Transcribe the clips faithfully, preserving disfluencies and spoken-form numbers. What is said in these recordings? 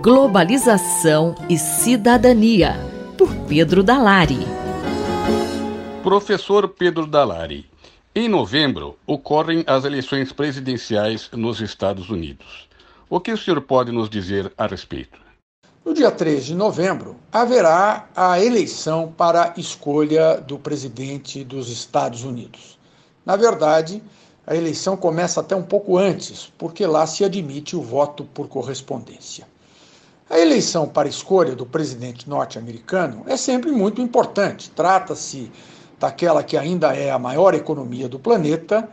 Globalização e Cidadania, por Pedro Dalari. Professor Pedro Dalari, em novembro ocorrem as eleições presidenciais nos Estados Unidos. O que o senhor pode nos dizer a respeito? No dia três de novembro, haverá a eleição para a escolha do presidente dos Estados Unidos. Na verdade, a eleição começa até um pouco antes, porque lá se admite o voto por correspondência. A eleição para a escolha do presidente norte-americano é sempre muito importante. Trata-se daquela que ainda é a maior economia do planeta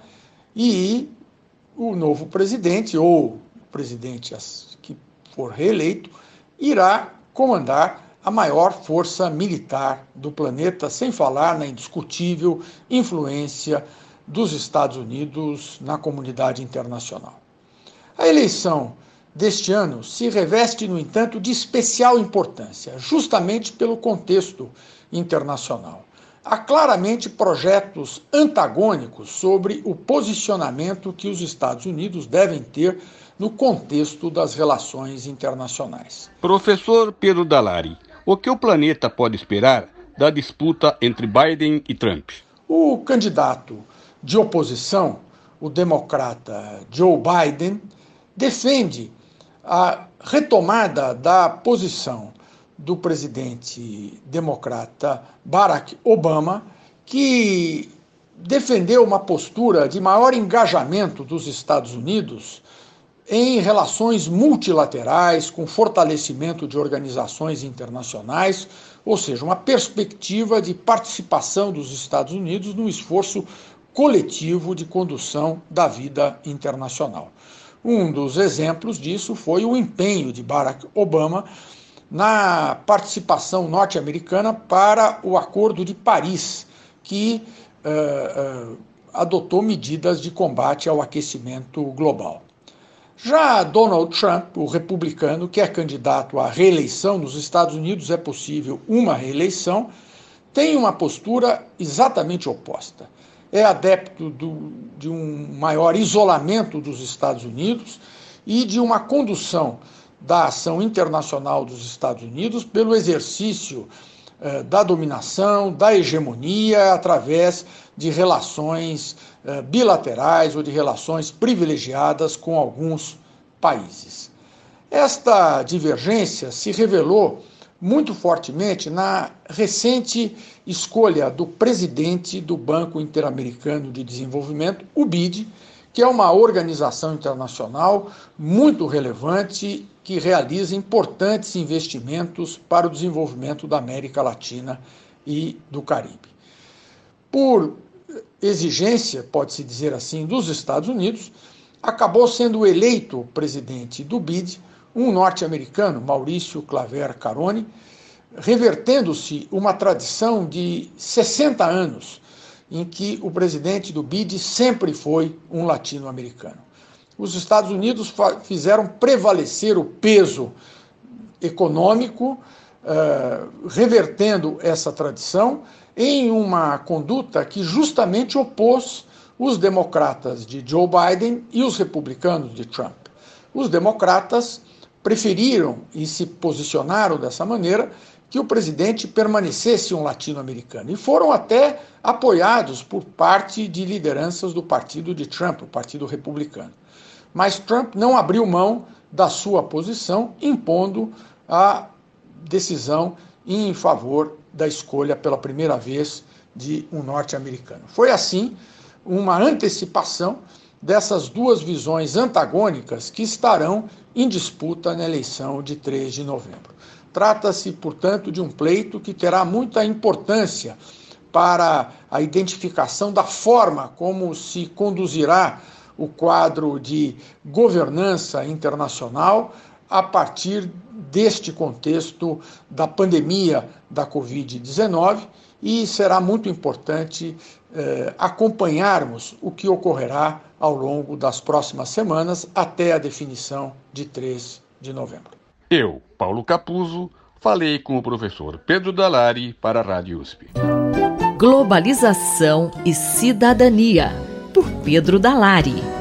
e o novo presidente, ou o presidente que for reeleito, irá comandar a maior força militar do planeta, sem falar na indiscutível influência dos Estados Unidos na comunidade internacional. A eleição deste ano se reveste, no entanto, de especial importância, justamente pelo contexto internacional. Há claramente projetos antagônicos sobre o posicionamento que os Estados Unidos devem ter no contexto das relações internacionais. Professor Pedro Dalari, o que o planeta pode esperar da disputa entre Biden e Trump? O candidato de oposição, o democrata Joe Biden, defende a retomada da posição do presidente democrata Barack Obama, que defendeu uma postura de maior engajamento dos Estados Unidos em relações multilaterais, com fortalecimento de organizações internacionais, ou seja, uma perspectiva de participação dos Estados Unidos no esforço coletivo de condução da vida internacional. Um dos exemplos disso foi o empenho de Barack Obama na participação norte-americana para o Acordo de Paris, que uh, uh, adotou medidas de combate ao aquecimento global. Já Donald Trump, o republicano, que é candidato à reeleição nos Estados Unidos, é possível uma reeleição, tem uma postura exatamente oposta. É adepto do, de um maior isolamento dos Estados Unidos e de uma condução da ação internacional dos Estados Unidos pelo exercício eh, da dominação, da hegemonia, através de relações eh, bilaterais ou de relações privilegiadas com alguns países. Esta divergência se revelou muito fortemente na recente escolha do presidente do Banco Interamericano de Desenvolvimento, o B I D, que é uma organização internacional muito relevante que realiza importantes investimentos para o desenvolvimento da América Latina e do Caribe. Por exigência, pode-se dizer assim, dos Estados Unidos, acabou sendo eleito presidente do B I D um norte-americano, Maurício Claver Carone, revertendo-se uma tradição de sessenta anos em que o presidente do B I D sempre foi um latino-americano. Os Estados Unidos fizeram prevalecer o peso econômico, uh, revertendo essa tradição em uma conduta que justamente opôs os democratas de Joe Biden e os republicanos de Trump. Os democratas preferiram e se posicionaram dessa maneira que o presidente permanecesse um latino-americano e foram até apoiados por parte de lideranças do partido de Trump, o Partido Republicano. Mas Trump não abriu mão da sua posição, impondo a decisão em favor da escolha pela primeira vez de um norte-americano. Foi assim uma antecipação dessas duas visões antagônicas que estarão em disputa na eleição de três de novembro. Trata-se, portanto, de um pleito que terá muita importância para a identificação da forma como se conduzirá o quadro de governança internacional a partir deste contexto da pandemia da covid dezenove, e será muito importante eh, acompanharmos o que ocorrerá ao longo das próximas semanas até a definição de três de novembro. Eu, Paulo Capuzzo, falei com o professor Pedro Dalari para a Rádio U S P. Globalização e Cidadania, por Pedro Dalari.